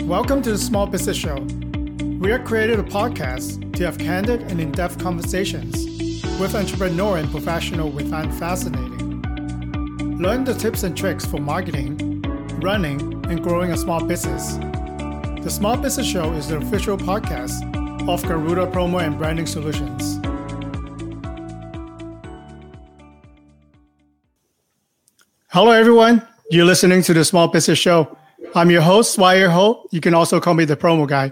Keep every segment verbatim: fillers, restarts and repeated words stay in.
Welcome to the Small Business Show. We are created a podcast to have candid and in-depth conversations with entrepreneur and professional we find fascinating. Learn the tips and tricks for marketing, running, and growing a small business. The Small Business Show is the official podcast of Garuda Promo and Branding Solutions. Hello, everyone. You're listening to the Small Business Show. I'm your host, Wire Ho. You can also call me the promo guy.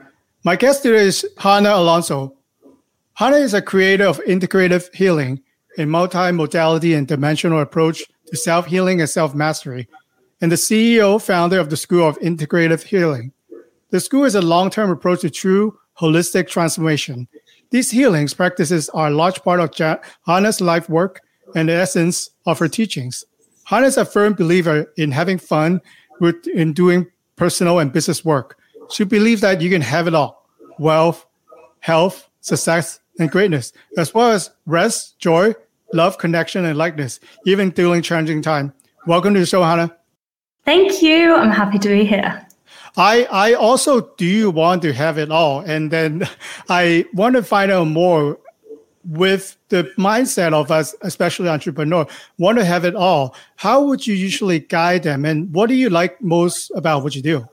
My guest today is Hannah Alonso. Hannah is a creator of integrative healing, a multi-modality and dimensional approach to self-healing and self-mastery, and the C E O, founder of the School of Integrative Healing. The school is a long-term approach to true holistic transformation. These healings practices are a large part of ja- Hannah's life work and the essence of her teachings. Hannah is a firm believer in having fun with in doing personal and business work. She believes that you can have it all: wealth, health, success, and greatness, as well as rest, joy, love, connection, and likeness, even during challenging time. Welcome to the show, Hannah. Thank you. I'm happy to be here. I, I also do want to have it all. And then I want to find out more with the mindset of us, especially entrepreneur, want to have it all. How would you usually guide them? And what do you like most about what you do?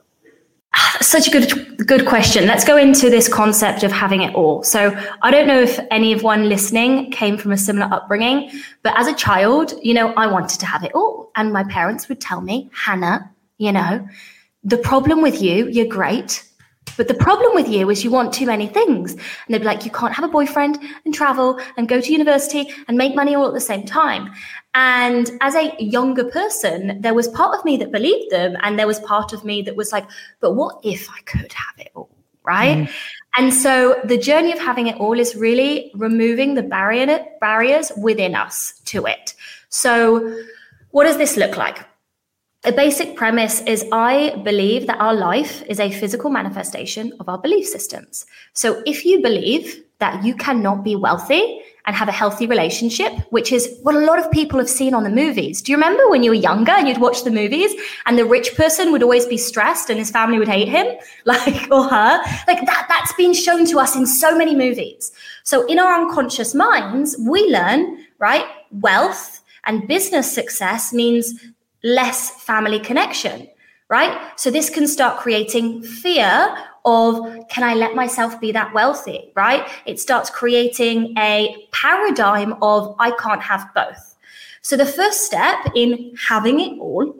Such a good, good question. Let's go into this concept of having it all. So I don't know if any of one listening came from a similar upbringing, but as a child, you know, I wanted to have it all. And my parents would tell me, Hannah, you know, the problem with you, you're great, but the problem with you is you want too many things. And they'd be like, you can't have a boyfriend and travel and go to university and make money all at the same time. And as a younger person, there was part of me that believed them. And there was part of me that was like, but what if I could have it all, right? Mm. And so the journey of having it all is really removing the barrier barriers within us to it. So what does this look like? A basic premise is I believe that our life is a physical manifestation of our belief systems. So if you believe that you cannot be wealthy and have a healthy relationship, which is what a lot of people have seen on the movies. Do you remember when you were younger and you'd watch the movies and the rich person would always be stressed and his family would hate him, like, or her? Like that, that's been shown to us in so many movies. So in our unconscious minds, we learn, right, wealth and business success means less family connection, right? So this can start creating fear of, can I let myself be that wealthy, right? It starts creating a paradigm of, I can't have both. So the first step in having it all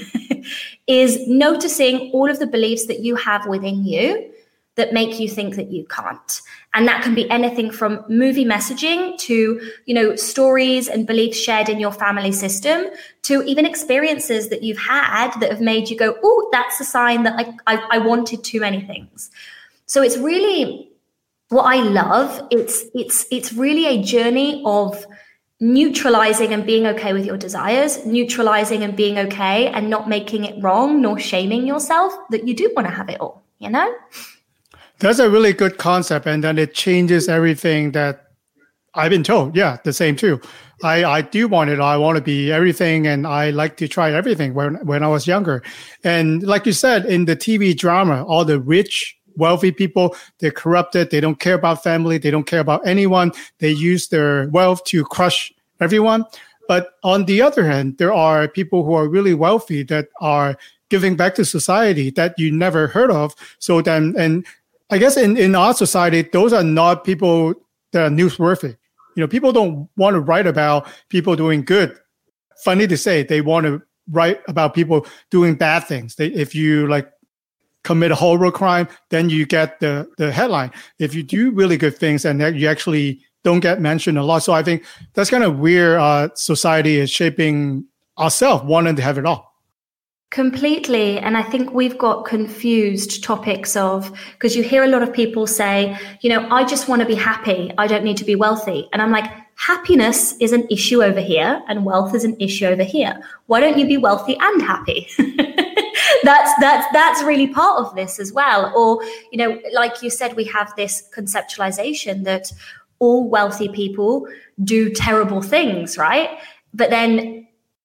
is noticing all of the beliefs that you have within you that make you think that you can't. And that can be anything from movie messaging to, you know, stories and beliefs shared in your family system to even experiences that you've had that have made you go, oh, that's a sign that I, I, I wanted too many things. So it's really what I love. It's, it's, it's really a journey of neutralizing and being okay with your desires, neutralizing and being okay and not making it wrong nor shaming yourself that you do want to have it all, you know? That's a really good concept, and then it changes everything that I've been told. Yeah, the same too. I, I do want it. I want to be everything, and I like to try everything when, when I was younger. And like you said, in the T V drama, all the rich, wealthy people, they're corrupted. They don't care about family. They don't care about anyone. They use their wealth to crush everyone. But on the other hand, there are people who are really wealthy that are giving back to society that you never heard of. So then, and I guess in, in our society, those are not people that are newsworthy. You know, people don't want to write about people doing good. Funny to say, they want to write about people doing bad things. They, if you like commit a horrible crime, then you get the, the headline. If you do really good things, and you actually don't get mentioned a lot. So I think that's kind of where uh, society is shaping ourselves, wanting to have it all. Completely. And I think we've got confused topics of, because you hear a lot of people say, you know, I just want to be happy. I don't need to be wealthy. And I'm like, happiness is an issue over here and wealth is an issue over here. Why don't you be wealthy and happy? that's, that's, that's really part of this as well. Or, you know, like you said, we have this conceptualization that all wealthy people do terrible things, right? But then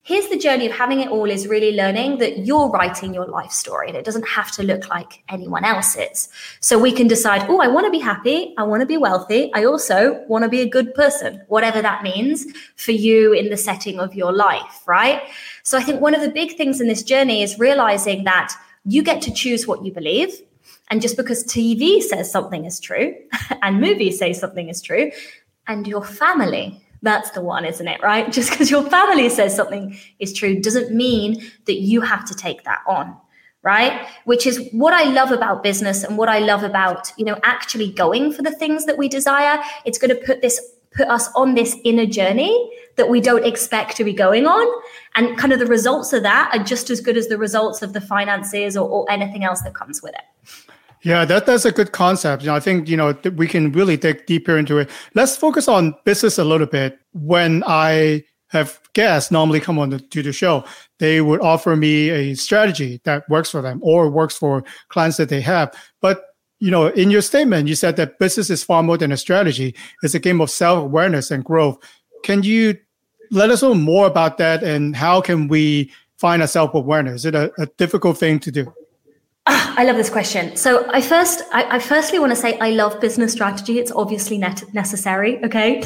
here's the journey of having it all is really learning that you're writing your life story and it doesn't have to look like anyone else's. So we can decide, oh, I want to be happy. I want to be wealthy. I also want to be a good person, whatever that means for you in the setting of your life, right? So I think one of the big things in this journey is realizing that you get to choose what you believe. And just because T V says something is true and movies say something is true, and your family, that's the one, isn't it, right? Just because your family says something is true doesn't mean that you have to take that on, right? Which is what I love about business and what I love about, you know, actually going for the things that we desire. It's going to put this, put us on this inner journey that we don't expect to be going on. And kind of the results of that are just as good as the results of the finances or, or anything else that comes with it. Yeah, that, that's a good concept. You know, I think, you know, th- we can really dig deeper into it. Let's focus on business a little bit. When I have guests normally come on the, to the show, they would offer me a strategy that works for them or works for clients that they have. But, you know, in your statement, you said that business is far more than a strategy. It's a game of self-awareness and growth. Can you let us know more about that and how can we find a self-awareness? Is it a, a difficult thing to do? Oh, I love this question. So I first, I, I firstly want to say I love business strategy. It's obviously net necessary. Okay.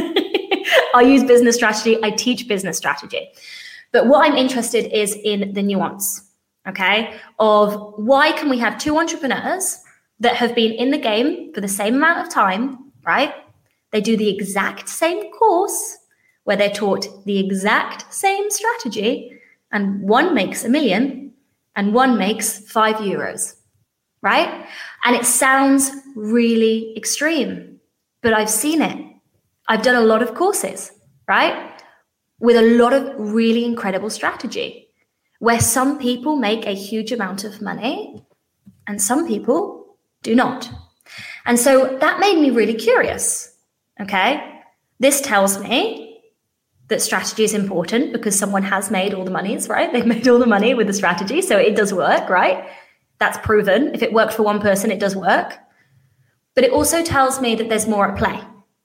I use business strategy. I teach business strategy. But what I'm interested is in the nuance, okay, of why can we have two entrepreneurs that have been in the game for the same amount of time, right? They do the exact same course where they're taught the exact same strategy, and one makes a million and one makes five euros, right? And it sounds really extreme, but I've seen it. I've done a lot of courses, right? With a lot of really incredible strategy, where some people make a huge amount of money and some people do not. And so that made me really curious, okay? This tells me that strategy is important because someone has made all the monies, right? They've made all the money with the strategy. So it does work, right? That's proven. If it worked for one person, it does work. But it also tells me that there's more at play,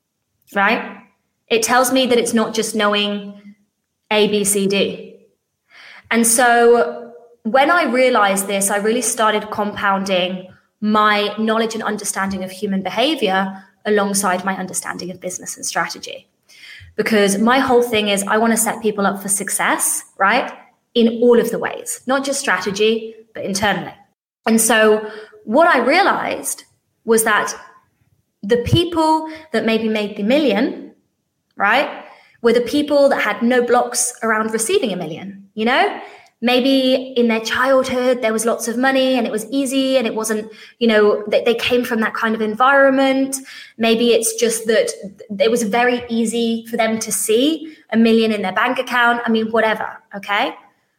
right? It tells me that it's not just knowing A, B, C, D. And so when I realized this, I really started compounding my knowledge and understanding of human behavior alongside my understanding of business and strategy. Because my whole thing is I want to set people up for success, right? In all of the ways, not just strategy, but internally. And so what I realized was that the people that maybe made the million, right, were the people that had no blocks around receiving a million, you know? Maybe in their childhood, there was lots of money and it was easy and it wasn't, you know, they, they came from that kind of environment. Maybe it's just that it was very easy for them to see a million in their bank account. I mean, whatever, okay?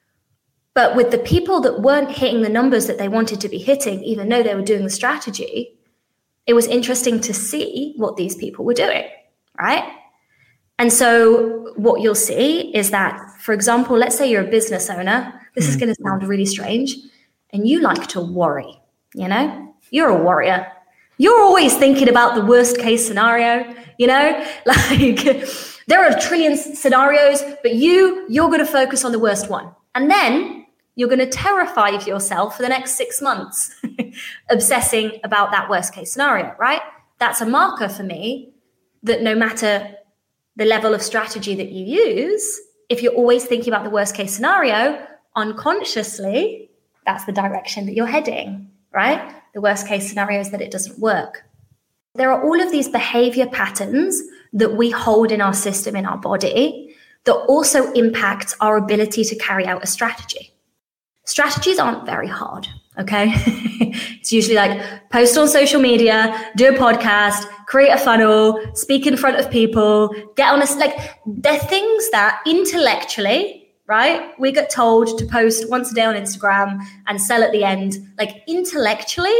But with the people that weren't hitting the numbers that they wanted to be hitting, even though they were doing the strategy, it was interesting to see what these people were doing, right? And so what you'll see is that, for example, let's say you're a business owner. This mm-hmm. is going to sound really strange. And you like to worry, you know? You're a warrior. You're always thinking about the worst case scenario, you know? Like there are a trillion scenarios, but you, you're going to focus on the worst one. And then you're going to terrify yourself for the next six months, obsessing about that worst case scenario, right? That's a marker for me that no matter the level of strategy that you use, if you're always thinking about the worst case scenario, unconsciously, that's the direction that you're heading, right? The worst case scenario is that it doesn't work. There are all of these behavior patterns that we hold in our system, in our body, that also impact our ability to carry out a strategy. Strategies aren't very hard, okay? It's usually like post on social media, do a podcast, create a funnel, speak in front of people, get on a, like, they're things that intellectually, right? We get told to post once a day on Instagram and sell at the end. Like intellectually,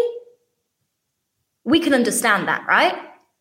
we can understand that, right?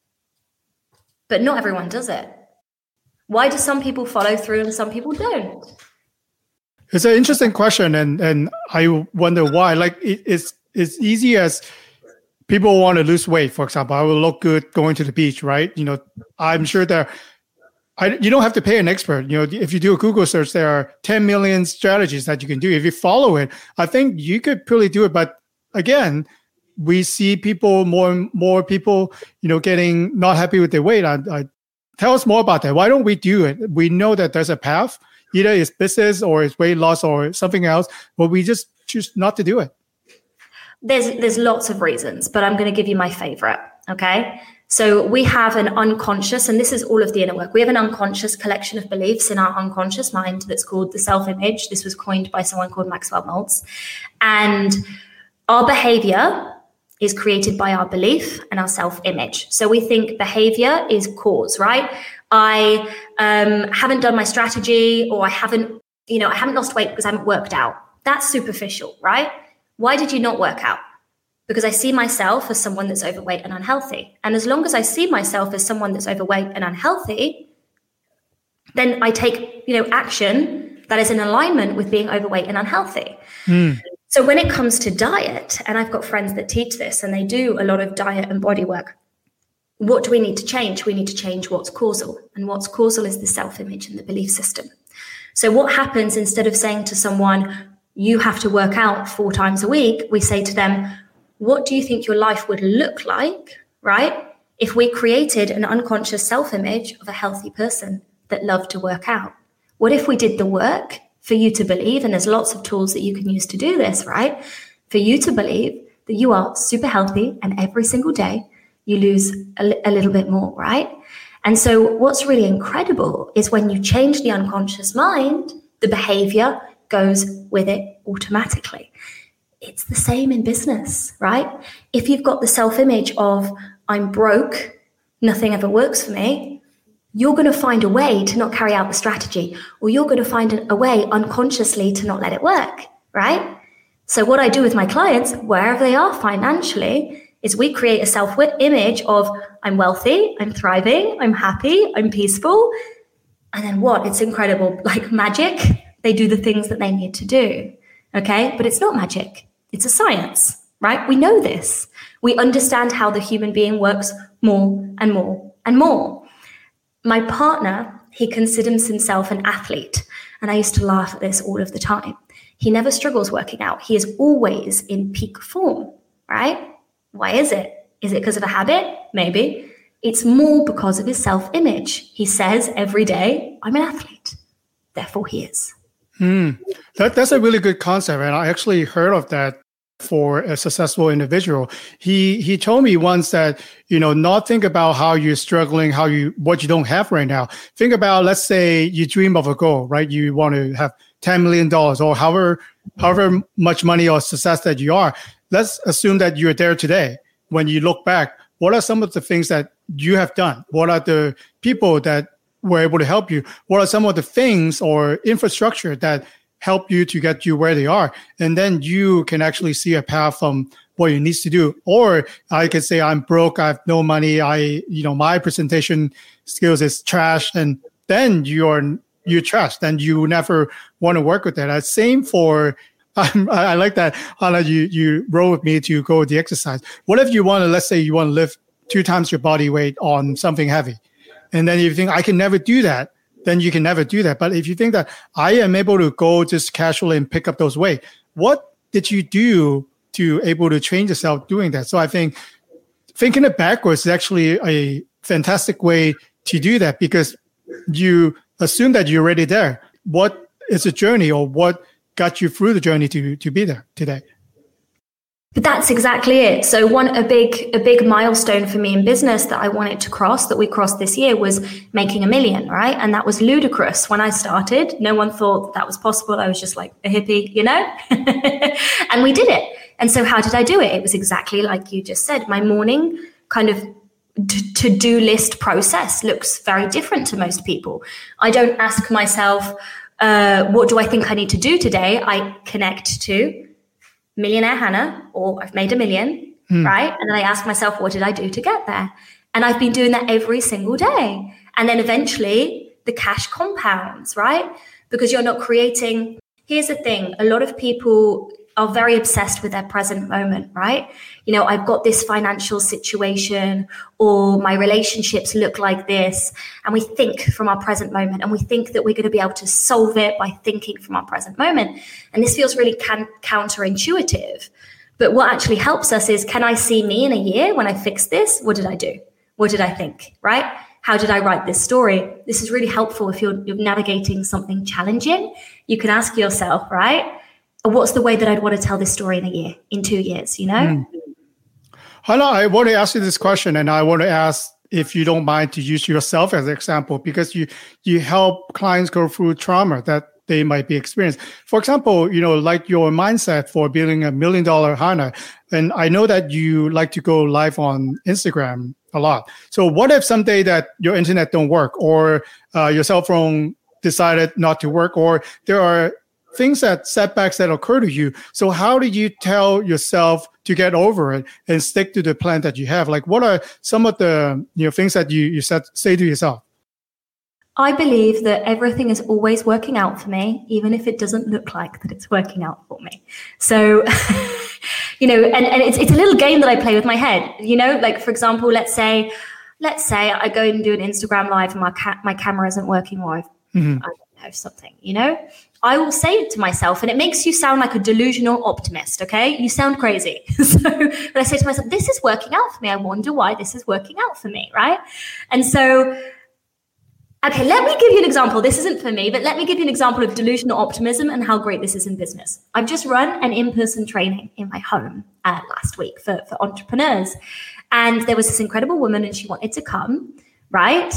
But not everyone does it. Why do some people follow through and some people don't? It's an interesting question, and and I wonder why. Like it, it's it's easy as people want to lose weight, for example. I will look good going to the beach, right? You know, I'm sure there I, you don't have to pay an expert. You know, if you do a Google search, there are ten million strategies that you can do. If you follow it, I think you could probably do it. But again, we see people more and more people, you know, getting not happy with their weight. I, I, tell us more about that. Why don't we do it? We know that there's a path. Either it's business or it's weight loss or something else, but we just choose not to do it. There's there's lots of reasons, but I'm going to give you my favorite. Okay. So we have an unconscious, and this is all of the inner work. We have an unconscious collection of beliefs in our unconscious mind that's called the self-image. This was coined by someone called Maxwell Maltz. And our behavior is created by our belief and our self-image. So we think behavior is cause, right? I um, haven't done my strategy, or I haven't, you know, I haven't lost weight because I haven't worked out. That's superficial, right? Why did you not work out? Because I see myself as someone that's overweight and unhealthy. And as long as I see myself as someone that's overweight and unhealthy, then I take, you know, action that is in alignment with being overweight and unhealthy. Mm. So when it comes to diet, and I've got friends that teach this and they do a lot of diet and body work, what do we need to change? We need to change what's causal. And what's causal is the self-image and the belief system. So what happens, instead of saying to someone, you have to work out four times a week, we say to them, what do you think your life would look like, right, if we created an unconscious self-image of a healthy person that loved to work out? What if we did the work for you to believe, and there's lots of tools that you can use to do this, right, for you to believe that you are super healthy and every single day you lose a, li- a little bit more, right? And so what's really incredible is when you change the unconscious mind, the behavior goes with it automatically. It's the same in business, right? If you've got the self-image of I'm broke, nothing ever works for me, you're going to find a way to not carry out the strategy, or you're going to find a way unconsciously to not let it work, right? So what I do with my clients, wherever they are financially, is we create a self-image of I'm wealthy, I'm thriving, I'm happy, I'm peaceful. And then what? It's incredible. Like magic, they do the things that they need to do. Okay, but it's not magic. It's a science, right? We know this. We understand how the human being works more and more and more. My partner, he considers himself an athlete. And I used to laugh at this all of the time. He never struggles working out. He is always in peak form, right? Why is it? Is it because of a habit? Maybe. It's more because of his self-image. He says every day, I'm an athlete. Therefore, he is. Mm, that, that's a really good concept. And I actually heard of that for a successful individual. He he told me once that, you know, not think about how you're struggling, how you what you don't have right now. Think about, let's say you dream of a goal, right? You want to have ten million dollars or however, however much money or success that you are. Let's assume that you're there today. When you look back, what are some of the things that you have done? What are the people that were able to help you? What are some of the things or infrastructure that help you to get you where they are? And then you can actually see a path from what you need to do. Or I could say, I'm broke, I have no money, I, you know, my presentation skills is trash. And then you're, you're trash. Then you never want to work with that. Uh, same for, um, I, I like that, Hannah, you, you roll with me to go with the exercise. What if you want to, let's say you want to lift two times your body weight on something heavy? And then if you think, I can never do that, then you can never do that. But if you think that I am able to go just casually and pick up those weight, what did you do to able to train yourself doing that? So I think thinking it backwards is actually a fantastic way to do that, because you assume that you're already there. What is the journey, or what got you through the journey to, to be there today? But that's exactly it. So one a big a big milestone for me in business that I wanted to cross, that we crossed this year, was making a million, right? And that was ludicrous. When I started, no one thought that, that was possible. I was just like a hippie, you know? And we did it. And so how did I do it? It was exactly like you just said. My morning kind of t- to-do list process looks very different to most people. I don't ask myself, uh, what do I think I need to do today? I connect to Millionaire Hannah, or I've made a million, hmm. right? And then I ask myself, what did I do to get there? And I've been doing that every single day. And then eventually the cash compounds, right? Because you're not creating. Here's the thing. A lot of people are very obsessed with their present moment, right? You know, I've got this financial situation, or my relationships look like this. And we think from our present moment, and we think that we're going to be able to solve it by thinking from our present moment. And this feels really can- counterintuitive. But what actually helps us is, can I see me in a year when I fix this? What did I do? What did I think, right? How did I write this story? This is really helpful if you're, you're navigating something challenging. You can ask yourself, right? What's the way that I'd want to tell this story in a year, in two years, you know? Mm. Hannah, I want to ask you this question, and I want to ask if you don't mind to use yourself as an example, because you you help clients go through trauma that they might be experiencing. For example, you know, like your mindset for building a million dollar Hannah, and I know that you like to go live on Instagram a lot. So what if someday that your internet don't work, or uh, your cell phone decided not to work, or there are things that setbacks that occur to you? So how do you tell yourself to get over it and stick to the plan that you have? Like, what are some of the, you know, things that you, you said, say to yourself? I believe that everything is always working out for me, even if it doesn't look like that it's working out for me. So, you know, and, and it's, it's a little game that I play with my head, you know, like, for example, let's say, let's say I go and do an Instagram live and my, ca- my camera isn't working, or I've, mm-hmm. I don't know, something, you know, I will say it to myself, and it makes you sound like a delusional optimist, okay? You sound crazy. So, but I say to myself, this is working out for me. I wonder why this is working out for me, right? And so, okay, let me give you an example. This isn't for me, but let me give you an example of delusional optimism and how great this is in business. I've just run an in-person training in my home uh, last week for, for entrepreneurs. And there was this incredible woman, and she wanted to come, right?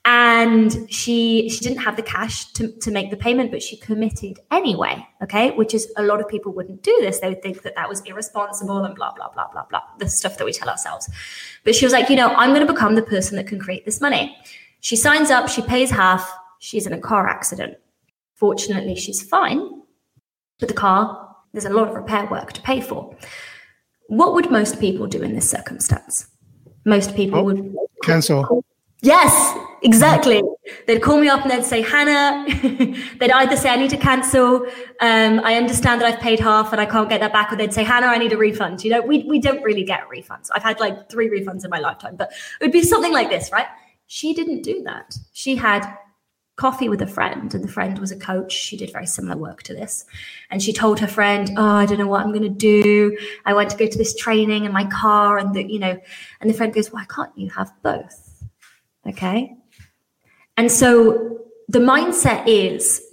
And she she didn't have the cash to, to make the payment, but she committed anyway, okay? Which is, a lot of people wouldn't do this. They would think that that was irresponsible and blah, blah, blah, blah, blah, the stuff that we tell ourselves. But she was like, you know, I'm going to become the person that can create this money. She signs up, she pays half, she's in a car accident. Fortunately, she's fine. But the car, there's a lot of repair work to pay for. What would most people do in this circumstance? Most people oh, would cancel. Yes, exactly. They'd call me up and they'd say, Hannah, they'd either say, I need to cancel. Um, I understand that I've paid half and I can't get that back. Or they'd say, Hannah, I need a refund. You know, we, we don't really get refunds. I've had like three refunds in my lifetime, but it would be something like this, right? She didn't do that. She had coffee with a friend, and the friend was a coach. She did very similar work to this. And she told her friend, oh, I don't know what I'm going to do. I want to go to this training in my car. And the, you know, and the friend goes, why can't you have both? Okay. And so the mindset is,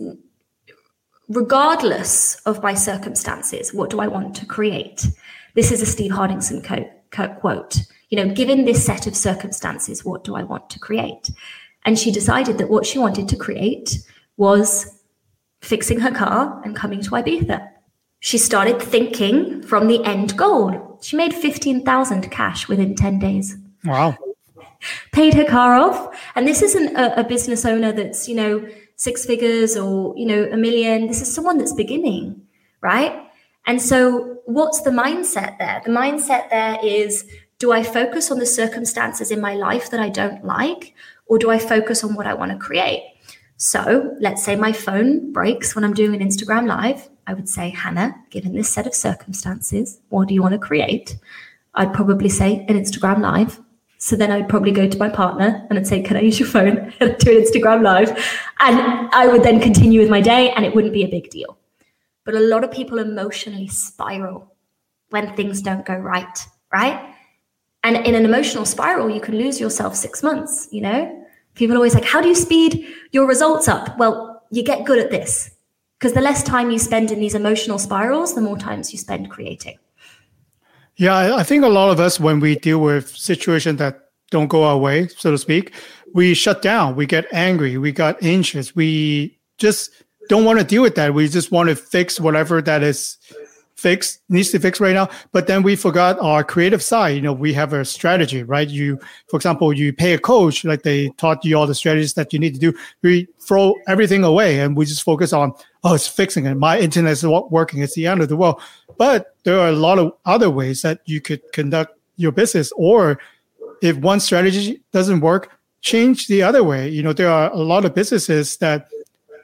regardless of my circumstances, what do I want to create? This is a Steve Hardingson quote. You know, given this set of circumstances, what do I want to create? And she decided that what she wanted to create was fixing her car and coming to Ibiza. She started thinking from the end goal. She made fifteen thousand cash within ten days. Wow. Paid her car off. And this isn't a, a business owner that's, you know, six figures or, you know, a million. This is someone that's beginning, right? And so what's the mindset there? The mindset there is, do I focus on the circumstances in my life that I don't like, or do I focus on what I want to create? So let's say my phone breaks when I'm doing an Instagram live. I would say, Hannah, given this set of circumstances, what do you want to create? I'd probably say an Instagram live. So then I'd probably go to my partner and I'd say, can I use your phone and do an Instagram live? And I would then continue with my day, and it wouldn't be a big deal. But a lot of people emotionally spiral when things don't go right, right? And in an emotional spiral, you can lose yourself six months, you know? People are always like, how do you speed your results up? Well, you get good at this, because the less time you spend in these emotional spirals, the more times you spend creating. Yeah, I think a lot of us, when we deal with situations that don't go our way, so to speak, we shut down, we get angry, we got anxious, we just don't want to deal with that. We just want to fix whatever that is fixed, needs to fix right now. But then we forgot our creative side. You know, we have a strategy, right? You, for example, you pay a coach, like they taught you all the strategies that you need to do. We throw everything away and we just focus on, oh, it's fixing it. My internet is not working. It's the end of the world. But there are a lot of other ways that you could conduct your business. Or if one strategy doesn't work, change the other way. You know, there are a lot of businesses that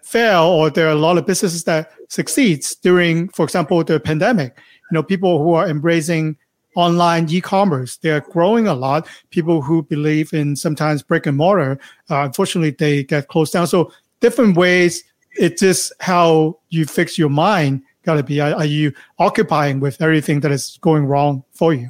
fail, or there are a lot of businesses that succeeds during, for example, the pandemic. You know, people who are embracing online e-commerce, they're growing a lot. People who believe in sometimes brick and mortar, uh, unfortunately, they get closed down. So different ways. It's just how you fix your mind. Got to be. Are, are you occupying with everything that is going wrong for you?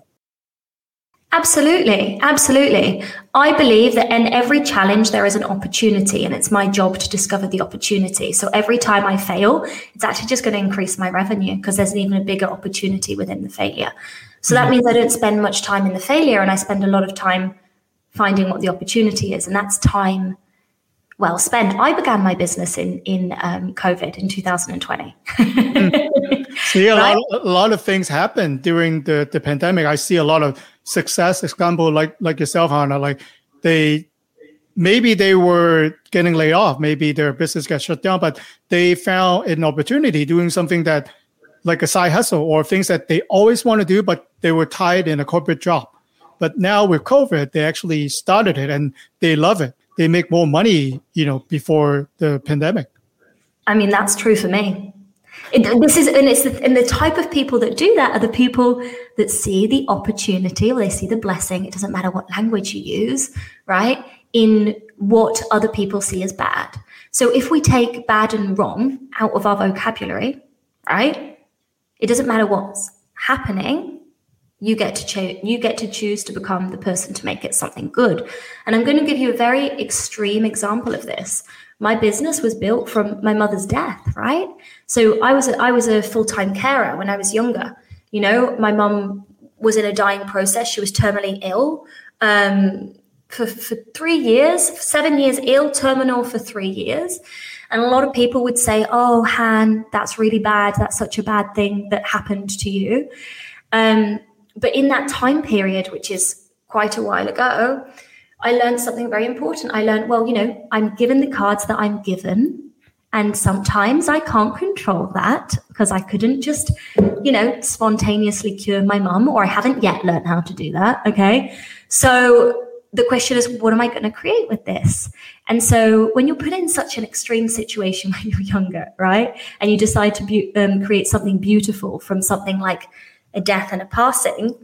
Absolutely. Absolutely. I believe that in every challenge, there is an opportunity, and it's my job to discover the opportunity. So every time I fail, it's actually just going to increase my revenue because there's an even a bigger opportunity within the failure. So that means I don't spend much time in the failure, and I spend a lot of time finding what the opportunity is. And that's time well spent. I began my business in, in um, COVID in two thousand twenty. See, a, right? lot, a lot of things happened during the, the pandemic. I see a lot of success example like like yourself, Hannah. Like they maybe they were getting laid off, maybe their business got shut down, but they found an opportunity doing something that like a side hustle or things that they always want to do, but they were tied in a corporate job. But now with COVID, they actually started it and they love it. They make more money, you know, before the pandemic. I mean, that's true for me. It, this is, and it's the, and the type of people that do that are the people that see the opportunity, or they see the blessing. It doesn't matter what language you use, right? In what other people see as bad. So if we take bad and wrong out of our vocabulary, right? It doesn't matter what's happening. You get to cho- you get to choose to become the person to make it something good. And I'm going to give you a very extreme example of this. My business was built from my mother's death, right? So I was a, I was a full-time carer when I was younger. You know, my mum was in a dying process. She was terminally ill um, for, for three years, seven years ill, terminal for three years. And a lot of people would say, oh, Han, that's really bad. That's such a bad thing that happened to you. Um, but in that time period, which is quite a while ago, I learned something very important. I learned, well, you know, I'm given the cards that I'm given, and sometimes I can't control that because I couldn't just, you know, spontaneously cure my mum, or I haven't yet learned how to do that. Okay. So the question is, what am I going to create with this? And so when you're put in such an extreme situation when you're younger, right, and you decide to be, um, create something beautiful from something like a death and a passing,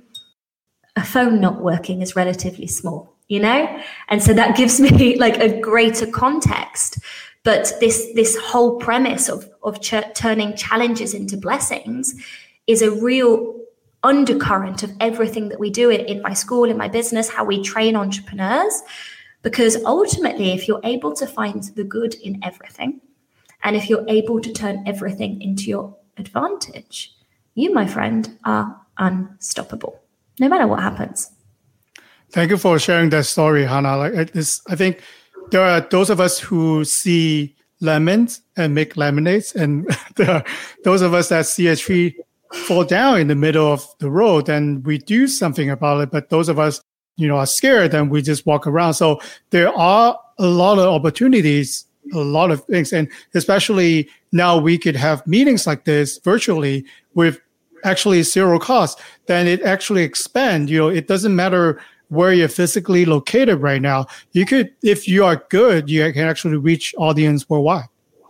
a phone not working is relatively small. You know, and so that gives me like a greater context. But this this whole premise of of ch- turning challenges into blessings is a real undercurrent of everything that we do in, in my school, in my business, how we train entrepreneurs. Because ultimately, if you're able to find the good in everything, and if you're able to turn everything into your advantage, you, my friend, are unstoppable, no matter what happens. Thank you for sharing that story, Hannah. Like this, I think there are those of us who see lemons and make lemonades, and there are those of us that see a tree fall down in the middle of the road and we do something about it. But those of us, you know, are scared and we just walk around. So there are a lot of opportunities, a lot of things, and especially now we could have meetings like this virtually with actually zero cost. Then it actually expand. You know, it doesn't matter where you're physically located right now. You could, if you are good, you can actually reach audience worldwide.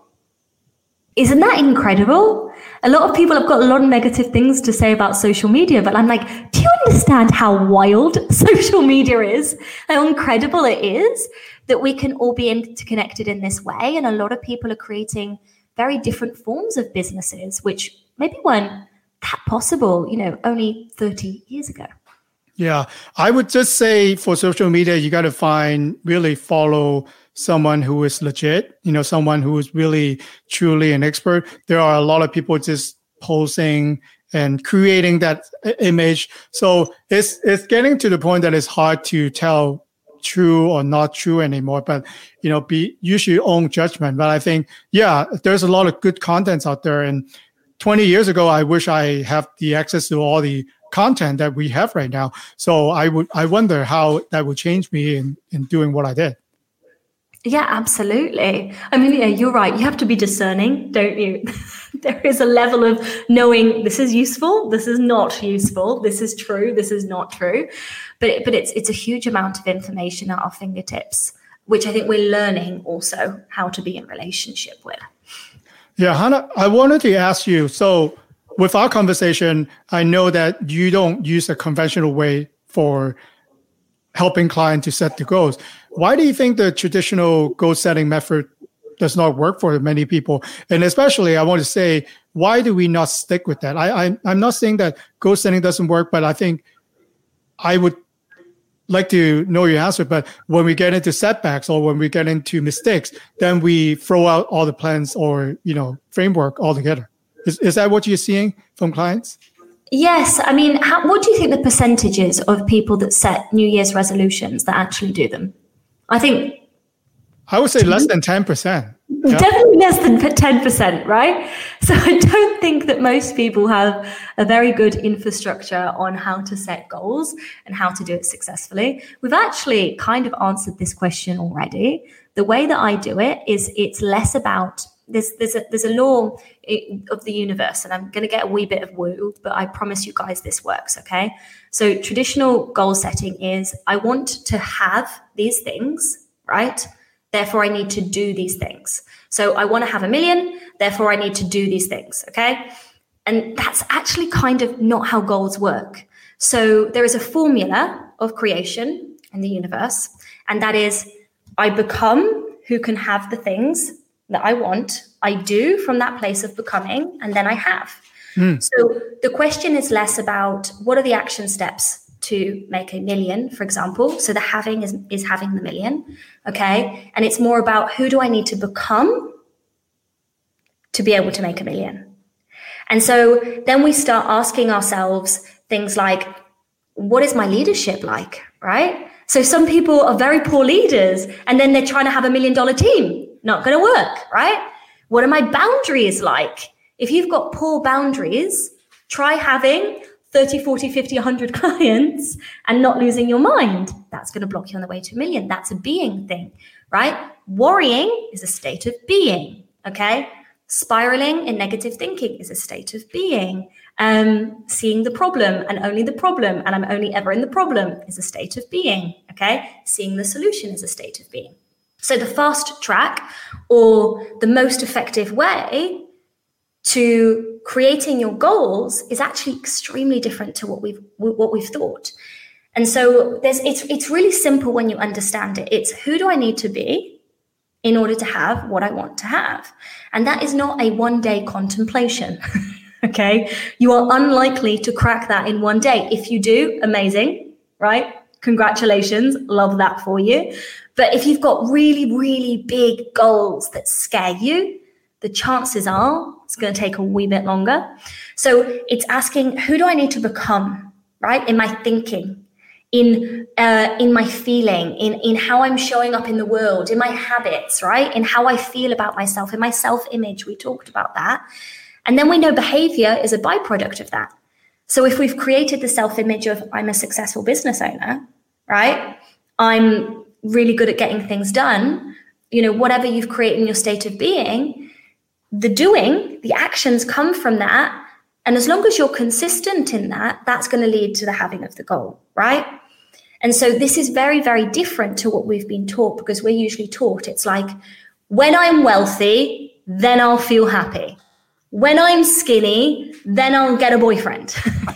Isn't that incredible? A lot of people have got a lot of negative things to say about social media, but I'm like, do you understand how wild social media is? How incredible it is that we can all be interconnected in this way. And a lot of people are creating very different forms of businesses, which maybe weren't that possible, you know, only thirty years ago. Yeah, I would just say for social media, you got to find, really follow someone who is legit, you know, someone who is really, truly an expert. There are a lot of people just posting and creating that image. So it's it's getting to the point that it's hard to tell true or not true anymore. But, you know, be use your own judgment. But I think, yeah, there's a lot of good contents out there. And twenty years ago, I wish I have the access to all the content that we have right now. So I would, I wonder how that would change me in, in doing what I did. Yeah, absolutely. I mean, yeah, you're right. You have to be discerning, don't you? There is a level of knowing this is useful, this is not useful, this is true, this is not true. But but it's it's a huge amount of information at our fingertips which I think we're learning also how to be in relationship with. Yeah, Hannah, I wanted to ask you, so with our conversation, I know that you don't use a conventional way for helping clients to set the goals. Why do you think the traditional goal setting method does not work for many people? And especially, I want to say, why do we not stick with that? I, I, I'm not saying that goal setting doesn't work, but I think I would like to know your answer. But when we get into setbacks or when we get into mistakes, then we throw out all the plans or, you know, framework altogether. Is, is that what you're seeing from clients? Yes. I mean, how, what do you think the percentage is of people that set New Year's resolutions that actually do them? I think I would say less than ten percent. Yeah. Definitely less than ten percent, right? So I don't think that most people have a very good infrastructure on how to set goals and how to do it successfully. We've actually kind of answered this question already. The way that I do it is it's less about There's there's a there's a law of the universe, and I'm going to get a wee bit of woo, but I promise you guys this works, okay? So traditional goal setting is I want to have these things, right? Therefore, I need to do these things. So I want to have a million, therefore I need to do these things, okay? And that's actually kind of not how goals work. So there is a formula of creation in the universe, and that is I become who can have the things that I want, I do from that place of becoming, and then I have. Mm. So the question is less about what are the action steps to make a million, for example. So the having is, is having the million, okay? And it's more about who do I need to become to be able to make a million? And so then we start asking ourselves things like, what is my leadership like, right? So some people are very poor leaders, and then they're trying to have a million dollar team. Not going to work, right? What are my boundaries like? If you've got poor boundaries, try having thirty, forty, fifty, one hundred clients and not losing your mind. That's going to block you on the way to a million. That's a being thing, right? Worrying is a state of being, okay? Spiraling in negative thinking is a state of being. Um, seeing the problem and only the problem, and I'm only ever in the problem, is a state of being, okay? Seeing the solution is a state of being. So the fast track, or the most effective way to creating your goals, is actually extremely different to what we've what we've thought. And so there's it's it's really simple when you understand it. It's who do I need to be in order to have what I want to have? And that is not a one-day contemplation. Okay? You are unlikely to crack that in one day. If you do, amazing, right? Congratulations, love that for you. But if you've got really, really big goals that scare you, the chances are it's going to take a wee bit longer. So it's asking, who do I need to become, right? In my thinking, in uh, in my feeling, in, in how I'm showing up in the world, in my habits, right? In how I feel about myself, in my self-image. We talked about that. And then we know behavior is a byproduct of that. So if we've created the self-image of I'm a successful business owner, right? I'm really good at getting things done, you know, whatever you've created in your state of being, the doing, the actions come from that. And as long as you're consistent in that, that's going to lead to the having of the goal, right? And so this is very, very different to what we've been taught, because we're usually taught it's like, when I'm wealthy, then I'll feel happy. When I'm skinny, then I'll get a boyfriend.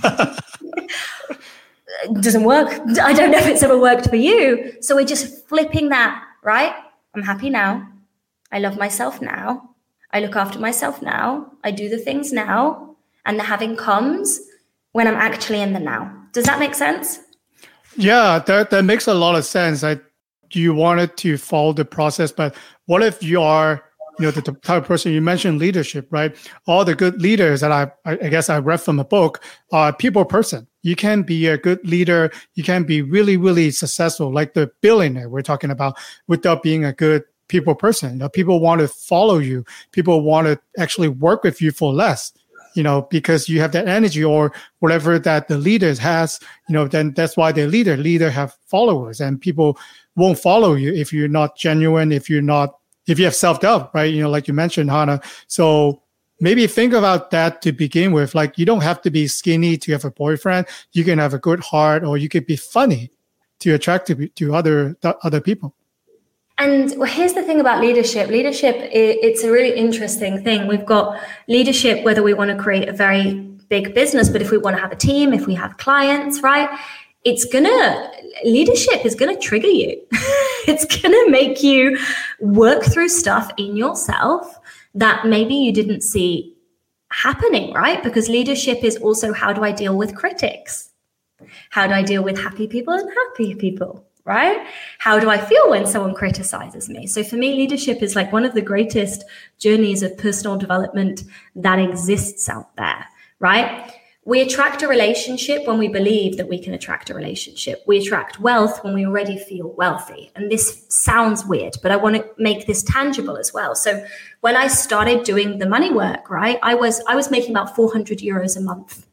It doesn't work. I don't know if it's ever worked for you. So we're just flipping that, right? I'm happy now. I love myself now. I look after myself now. I do the things now. And the having comes when I'm actually in the now. Does that make sense? Yeah, that, that makes a lot of sense. I, you wanted to follow the process, but what if you are, you know, the, the type of person you mentioned, leadership, right? All the good leaders that I, I guess I read from a book are people person. You can be a good leader. You can be really, really successful, like the billionaire we're talking about, without being a good people person. You know, people want to follow you. People want to actually work with you for less, you know, because you have that energy or whatever that the leaders has, you know, then that's why they're leader. Leader have followers, and people won't follow you if you're not genuine, if you're not, if you have self-doubt, right? You know, like you mentioned, Hannah. So maybe think about that to begin with. Like, you don't have to be skinny to have a boyfriend. You can have a good heart, or you could be funny to attract to, to other to other people. And here's the thing about leadership. Leadership, it's a really interesting thing. We've got leadership, whether we want to create a very big business, but if we want to have a team, if we have clients, right? It's gonna, leadership is gonna trigger you. It's gonna make you work through stuff in yourself that maybe you didn't see happening, right? Because leadership is also, how do I deal with critics? How do I deal with happy people and happy people, right? How do I feel when someone criticizes me? So for me, leadership is like one of the greatest journeys of personal development that exists out there, right? We attract a relationship when we believe that we can attract a relationship. We attract wealth when we already feel wealthy. And this sounds weird, but I want to make this tangible as well. So when I started doing the money work, right, I was I was making about four hundred euros a month.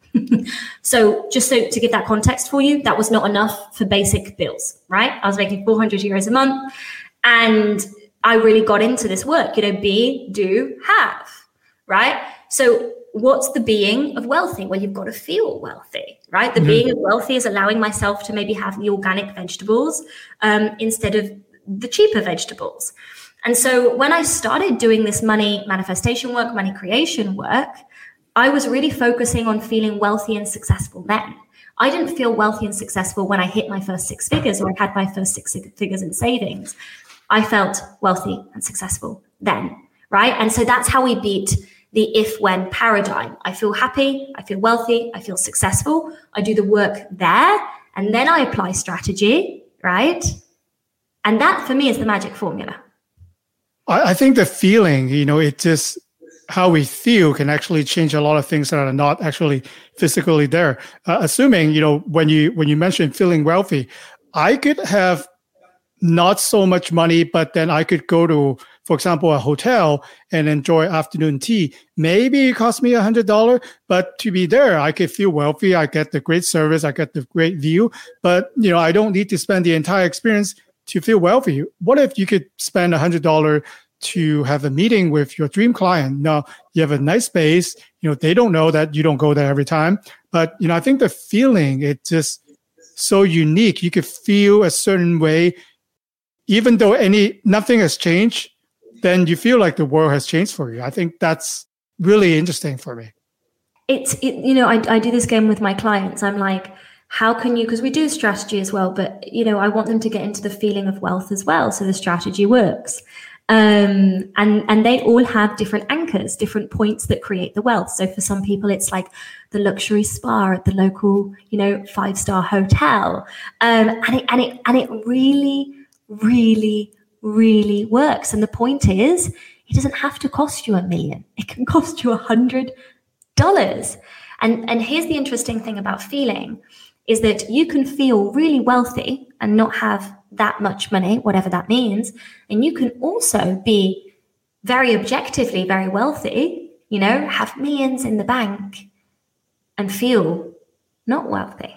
So just so to give that context for you, that was not enough for basic bills, right? I was making four hundred euros a month. And I really got into this work, you know, be, do, have, right? So what's the being of wealthy? Well, you've got to feel wealthy, right? The mm-hmm. being of wealthy is allowing myself to maybe have the organic vegetables um, instead of the cheaper vegetables. And so when I started doing this money manifestation work, money creation work, I was really focusing on feeling wealthy and successful then. I didn't feel wealthy and successful when I hit my first six figures or I had my first six figures in savings. I felt wealthy and successful then, right? And so that's how we beat the if-when paradigm. I feel happy, I feel wealthy, I feel successful. I do the work there, and then I apply strategy, right? And that, for me, is the magic formula. I, I think the feeling, you know, it just, how we feel can actually change a lot of things that are not actually physically there. Uh, assuming, you know, when you when you mentioned feeling wealthy, I could have not so much money, but then I could go to, for example, a hotel and enjoy afternoon tea. Maybe it cost me one hundred dollars, but to be there, I could feel wealthy. I get the great service. I get the great view. But, you know, I don't need to spend the entire experience to feel wealthy. What if you could spend one hundred dollars to have a meeting with your dream client? Now, you have a nice space. You know, they don't know that you don't go there every time. But, you know, I think the feeling, it's just so unique. You could feel a certain way. Even though any nothing has changed, then you feel like the world has changed for you. I think that's really interesting for me. It's, it, you know, I, I do this game with my clients. I'm like, how can you, because we do strategy as well, but, you know, I want them to get into the feeling of wealth as well. So the strategy works. Um, and, and they all have different anchors, different points that create the wealth. So for some people, it's like the luxury spa at the local, you know, five-star hotel. Um, and it, and it, and it really, really, really works. And the point is, it doesn't have to cost you a million. It can cost you a hundred dollars. And, and here's the interesting thing about feeling is that you can feel really wealthy and not have that much money, whatever that means. And you can also be very objectively very wealthy, you know, have millions in the bank and feel not wealthy.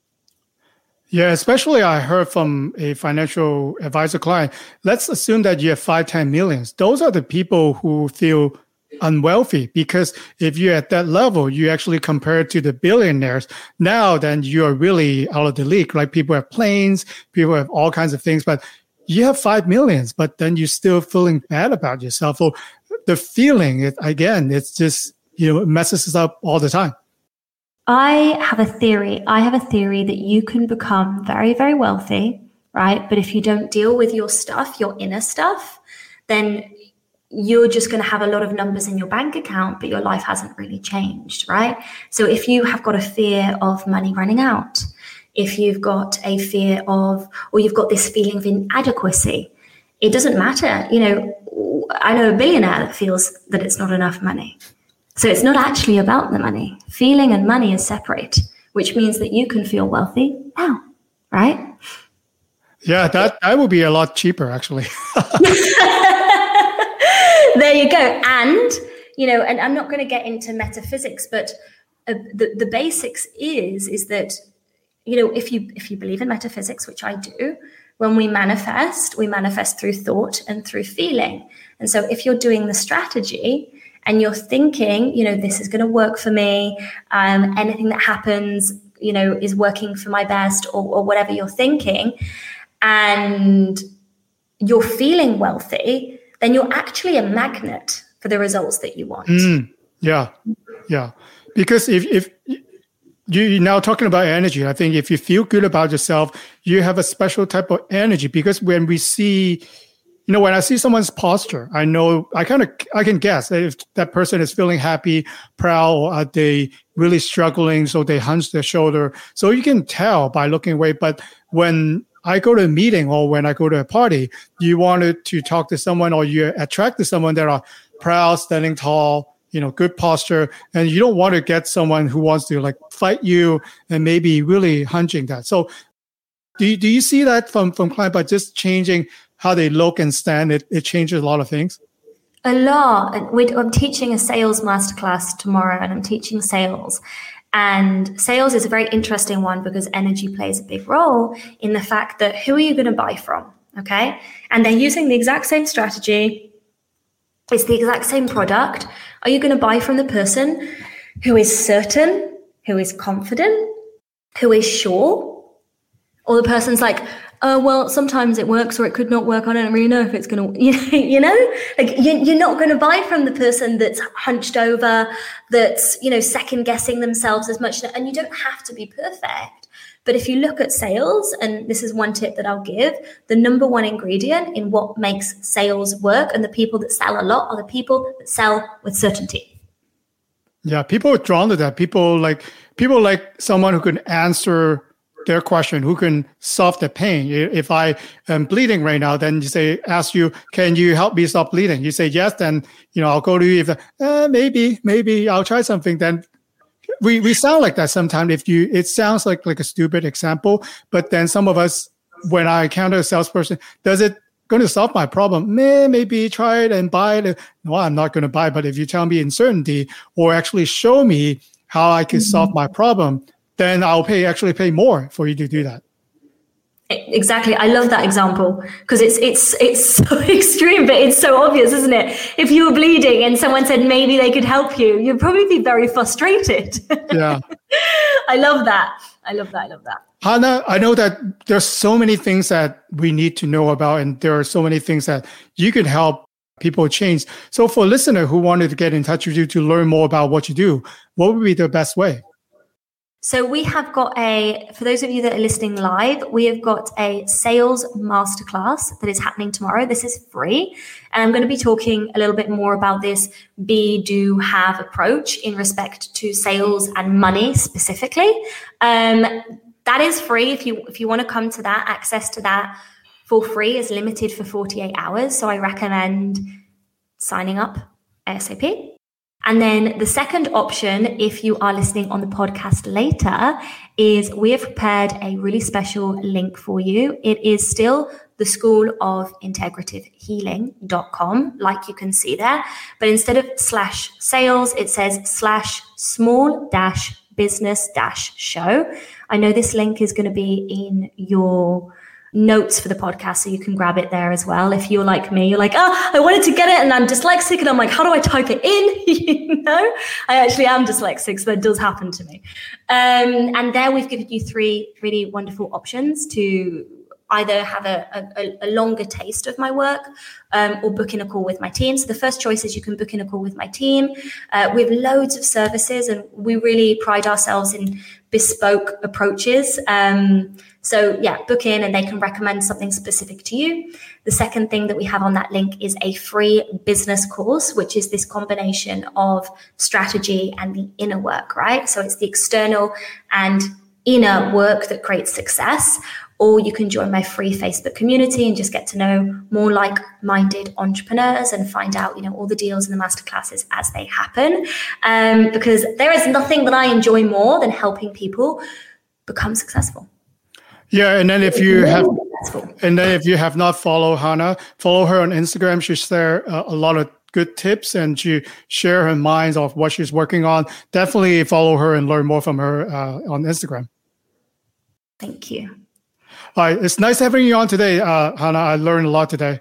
Yeah, especially I heard from a financial advisor client, let's assume that you have five, ten millions. Those are the people who feel unwealthy, because if you're at that level, you actually compare it to the billionaires. Now, then you're really out of the league, right? People have planes, people have all kinds of things, but you have five millions, but then you're still feeling bad about yourself. So the feeling, it, again, it's just, you know, it messes us up all the time. I have a theory. I have a theory that you can become very, very wealthy, right? But if you don't deal with your stuff, your inner stuff, then you're just going to have a lot of numbers in your bank account, but your life hasn't really changed, right? So if you have got a fear of money running out, if you've got a fear of, or you've got this feeling of inadequacy, it doesn't matter. You know, I know a billionaire that feels that it's not enough money. So it's not actually about the money. Feeling and money is separate, which means that you can feel wealthy now, right? Yeah, that, that would be a lot cheaper, actually. There you go. And, you know, and I'm not going to get into metaphysics, but uh, the, the basics is, is that, you know, if you if you believe in metaphysics, which I do, when we manifest, we manifest through thought and through feeling. And so if you're doing the strategy, and you're thinking, you know, this is going to work for me, um, anything that happens, you know, is working for my best, or, or whatever you're thinking, and you're feeling wealthy, then you're actually a magnet for the results that you want. Mm, yeah, yeah. Because if if you're now talking about energy, I think if you feel good about yourself, you have a special type of energy. Because when we see, you know, when I see someone's posture, I know I kind of I can guess if that person is feeling happy, proud, or are they really struggling, so they hunch their shoulder. So you can tell by looking away. But when I go to a meeting or when I go to a party, you wanted to talk to someone or you attract to someone that are proud, standing tall, you know, good posture, and you don't want to get someone who wants to like fight you and maybe really hunching that. So do you, do you see that from, from client by just changing how they look and stand, it, it changes a lot of things? A lot. I'm teaching a sales masterclass tomorrow and I'm teaching sales. And sales is a very interesting one because energy plays a big role in the fact that who are you going to buy from? Okay. And they're using the exact same strategy. It's the exact same product. Are you going to buy from the person who is certain, who is confident, who is sure? Or the person's like, oh, well, sometimes it works or it could not work. I don't really know if it's going to, you know, like you're not going to buy from the person that's hunched over, that's, you know, second guessing themselves as much. And you don't have to be perfect. But if you look at sales, and this is one tip that I'll give, the number one ingredient in what makes sales work and the people that sell a lot are the people that sell with certainty. Yeah, people are drawn to that. People like people like someone who can answer their question, who can solve the pain. If I am bleeding right now, then you say, ask you, can you help me stop bleeding? You say yes, then you know I'll go to you. If uh, maybe, maybe I'll try something. Then we we sound like that sometimes. If you, it sounds like like a stupid example, but then some of us, when I encounter a salesperson, does it going to solve my problem? May maybe try it and buy it. No, I'm not going to buy. But if you tell me in certainty or actually show me how I can mm-hmm. solve my problem, then I'll pay actually pay more for you to do that. Exactly. I love that example because it's it's it's so extreme, but it's so obvious, isn't it? If you were bleeding and someone said maybe they could help you, you'd probably be very frustrated. Yeah. I love that. I love that. I love that. Hannah, I know that there's so many things that we need to know about, and there are so many things that you can help people change. So for a listener who wanted to get in touch with you to learn more about what you do, what would be the best way? So we have got a, for those of you that are listening live, we have got a sales masterclass that is happening tomorrow. This is free. And I'm going to be talking a little bit more about this be, do, have approach in respect to sales and money specifically. Um, that is free. If you, if you want to come to that, access to that for free is limited for forty-eight hours. So I recommend signing up ASAP. And then the second option, if you are listening on the podcast later, is we have prepared a really special link for you. It is still the school of integrative healing dot com, like you can see there. But instead of slash sales, it says slash small dash business dash show. I know this link is going to be in your notes for the podcast, so you can grab it there as well. If you're like me, you're like, oh, I wanted to get it and I'm dyslexic and I'm like, how do I type it in? You know, I actually am dyslexic, so that does happen to me. Um, and there we've given you three really wonderful options to either have a, a, a longer taste of my work um, or book in a call with my team. So the first choice is you can book in a call with my team. Uh, we have loads of services and we really pride ourselves in bespoke approaches. Um, so yeah, book in and they can recommend something specific to you. The second thing that we have on that link is a free business course, which is this combination of strategy and the inner work, right? So it's the external and inner work that creates success. Or you can join my free Facebook community and just get to know more like-minded entrepreneurs and find out, you know, all the deals and the masterclasses as they happen. Um, because there is nothing that I enjoy more than helping people become successful. Yeah, and then if you have, and then if you have not followed Hannah, follow her on Instagram. She's there uh, a lot of good tips and she share her minds of what she's working on. Definitely follow her and learn more from her uh, on Instagram. Thank you. All right, it's nice having you on today, uh, Hannah. I learned a lot today.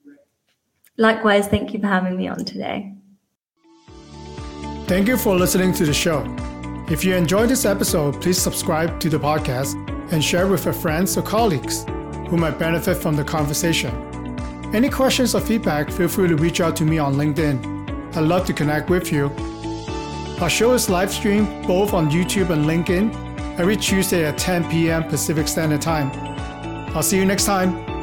Likewise, thank you for having me on today. Thank you for listening to the show. If you enjoyed this episode, please subscribe to the podcast and share with your friends or colleagues who might benefit from the conversation. Any questions or feedback, feel free to reach out to me on LinkedIn. I'd love to connect with you. Our show is live streamed both on YouTube and LinkedIn every Tuesday at ten p.m. Pacific Standard Time. I'll see you next time.